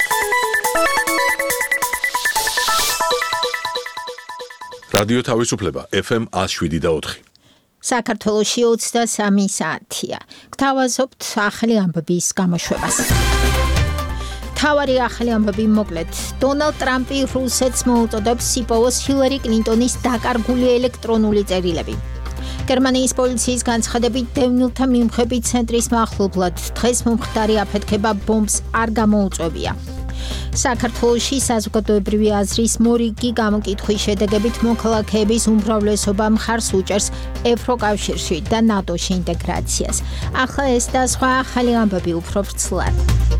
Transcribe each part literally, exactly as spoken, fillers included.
რადიო თავისუფლება ეფ ემ one oh seven point four. საქართველოში ოცდასამი საათია. გთავაზობთ ახალი ამბების გამოშვებას. თავარი ახალი ამბები მოკლედ. დონალდ ტრამპი რუსეთს მოუწოდებს იპოვოს ჰილარი კლინტონის დაკარგული ელექტრონული წერილები. გერმანიის პოლიციის განცხადებით დევნილთა მიმხები ცენტრის მახლობლად დღეს მომხდარი აფეთქება ბომბს არ გამოუწვევია. საქართველოში საზოგადოებრივი აზრის მორიგი გამოკითხვის შედეგებით მოქალაქეების უმრავლესობა მხარს უჭერს ევროკავშირში და ნატოში ინტეგრაციას. ახლა ეს და სხვა ახალი ამბები უფრო ვრცლად.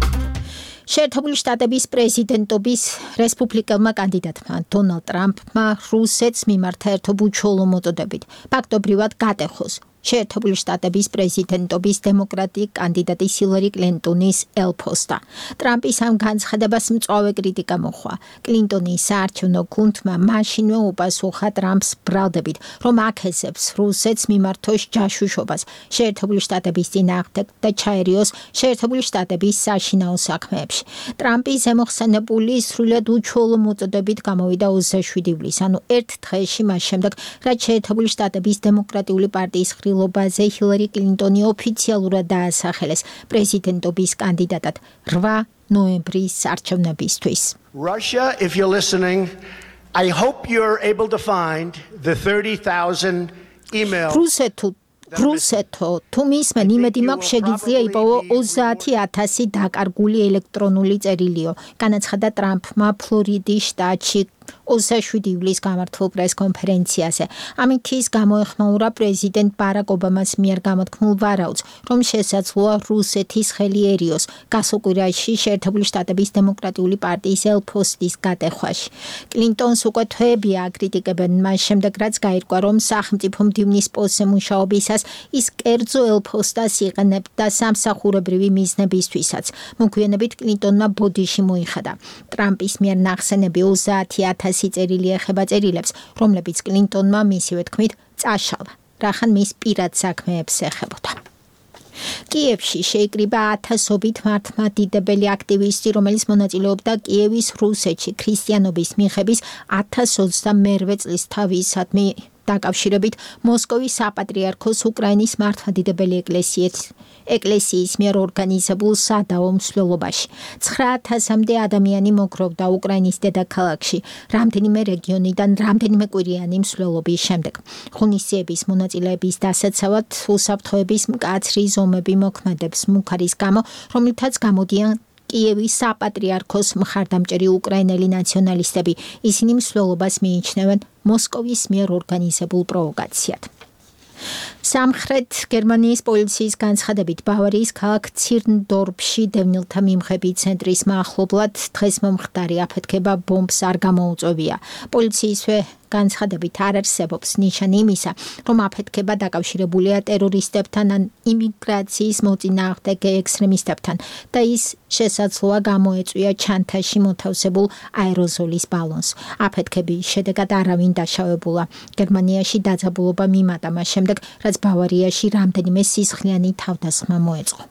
შეერთებული შტატების პრეზიდენტობის რესპუბლიკელმა კანდიდატმა დონალდ ტრამპმა რუსეთს მიმართა ერთობ უჩვეულო მოწოდებით ფაქტობრივად გატეხოს შეერთებული შტატების პრეზიდენტობის დემოკრატი კანდიდატი ჰილარი კლინტონის ელფოსტა. ტრამპის ამ განცხადებას მწვავე კრიტიკა მოჰყვა. კლინტონის საარჩევნო გუნდმა მაშინვე უპასუხა ტრამპს ბრალდებით, რომ აქცევს რუსეთს მიმართოს ჯაშუშობას შეერთებული შტატების წინააღმდეგ და ჩაერიოს შეერთებული შტატების საშინაო საქმეებში. ტრამპი ზემოხსენებული სრულად უჩვეულო მოწოდებით გამოვიდა ოცდაშვიდი ივლისს, ანუ ერთ დღეში მას შემდეგ, რაც შეერთებული შტატების დემოკრატიული პარტიის ობაზე ჰილარი კლინტონი ოფიციალურად დაასახელეს პრეზიდენტობის კანდიდატად რვა ნოემბრის არჩევნებისთვის. Russia, if you're listening, I hope you're able to find the thirty thousand emails. რუსეთო, რუსეთო, თუ მისმენ იმედი მაქვს შეგიძლია იპოვო ოცდაათი ათასი დაკარგული ელექტრონული წერილიო, განაცხადა ტრამპმა ფლორიდის შტატში ოცდაშვიდი ივლისს გამართულ პრეს-კონფერენციაზე. ამით ის გამოეხმაურა პრეზიდენტ ბარაკ ობამას მიერ გამოთქმულ ვარაუდს, რომ შესაძლოა რუსეთის ხელიერიოს გასაკვირაში შეერთებული შტატების დემოკრატიული პარტიის ელფოსტის გატეხვაში. კლინტონს უკვე თვეები აკრიტიკებენ მას შემდეგ, რაც გაირკვა, რომ სახელმწიფო მდივნის პოსტზე მუშაობისას ის კერძო ელფოსტას იყენებდა სამსახურებრივი მიზნებისთვისაც. მოგვიანებით კლინტონმა ბოდიში მოიხადა. ტრამპის მიერ ნახსენები ოცდაათი ათასი წერილი ეხება წერილებს, რომლებიც კლინტონმა მისივე თქმით წაშალა, რახან მის პირად საქმეებს ეხებოდა. კიევში შეიკრიბა ათასობით მართლმადიდებელი აქტივისტი, რომელიც მონაწილეობდა კიევის რუსეთში ქრისტიანობის მიხების ათას ოცდამერვე წლის თავისადმი დაკავშირებით მოსკოვის საპატრიარქოს უკრაინის მართლმადიდებელი ეკლესიის ეკლესიის მიერ ორგანიზებულ სადაო მსვლელობაში. ცხრა ათასამდე ადამიანი მოგროვდა უკრაინის დედაქალაქში, რამდენიმე რეგიონიდან რამდენიმე კვირიანი მსვლელობის შემდეგ. ღონისძიების მონაწილეების დასაცავად უსაფრთხოების მკაცრი ზომები მოქმედებს მუქარის გამო, რომლითაც გამოდიან კიევის საპატრიარქოს მხარდამჭერი უკრაინელი ნაციონალისტები. ისინი მსვლელობას მიიჩნევენ მოსკოვის მიერ ორგანიზებულ პროვოკაციად. სამხრეთ გერმანიის პოლიციის განცხადებით ბავარიის ქალაქ ცირნდორფში დევნილთა მიმხები ცენტრის მახლობლად დღეს მომხდარი აფეთქება ბომბს არ გამოუწვევია. პოლიციისვე განცხადებით არ არსებობს ნიშანი იმისა, რომ აფეთქება დაკავშირებულია ტერორისტებთან ან იმიგრაციის მოწინააღმდეგ ექსტრემისტებთან და ის შესაძლოა გამოეწვია ჩანთაში მოთავსებულ აეროზოლის ბალონს. აფეთქების შედეგად არავინ დაშავებულა. გერმანიაში დაძაბულობა მიმატა მას შემდეგ, რაც ბავარიაში რამდენიმე სისხლიანი თავდასხმა მოეწყო.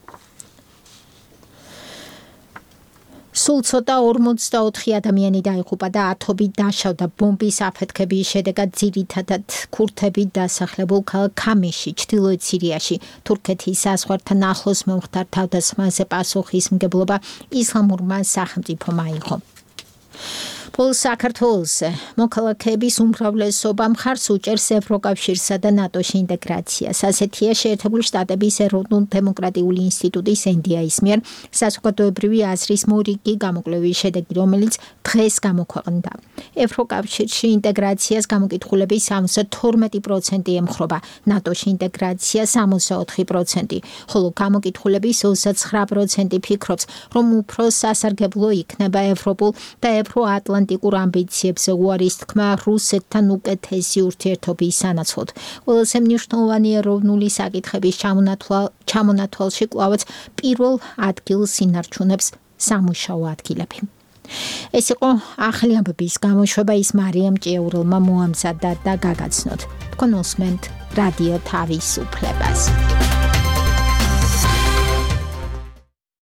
სულ ცოტა ორმოცდაოთხი ადამიანი დაიღუპა და ათობით დაშავდა ბომბის აფეთქების შედეგად ძირითადად ქურთებით დასახლებულ ქალაქ ქამეში, ჩრდილოეთ სირიაში. თურქეთის საზღვართან ახლოს მომხდარ თავდასხმაზე პასუხისმგებლობა ისლამურმა სახელმწიფომ აიღო. პოლ საქართველოს მოქალაქეების უმრავლესობა მხარს უჭერს ევროკავშირსა და ნატოში ინტეგრაციას. ასეთია შეერთებული შტატების ეროვნულ-დემოკრატიული ინსტიტუტის ენ დი აის მიერ საზოგადოებრივი აზრის მორიგი გამოკვლევის შედეგი, რომელიც დღეს გამოქვეყნდა. ევროკავშირში ინტეგრაციას გამოკითხულები სამოცდათორმეტი პროცენტი ემხრობა, ნატოში ინტეგრაცია სამოცდაოთხი პროცენტი, ხოლო გამოკითხულების ოცდაცხრა პროცენტი ფიქრობს, რომ უფრო სასარგებლო იქნება ევროპულ და ევროატლანტიკურ ამბიციებზე უარის თქმა რუსეთთან უკეთესი ურთიერთობის სანაცვლოდ. ყველაზე მნიშვნელოვანი ეროვნული საკითხების ჩამონათვალში კვლავაც პირველ ადგილს ინარჩუნებს სამუშაო ადგილები. ეს იყო ახალი ამბების გამოშვება, ის მარიამ ჭიაურელმა მოამზადა და გაგაცნოთ. თქვენ უსმენთ რადიო თავისუფლებას.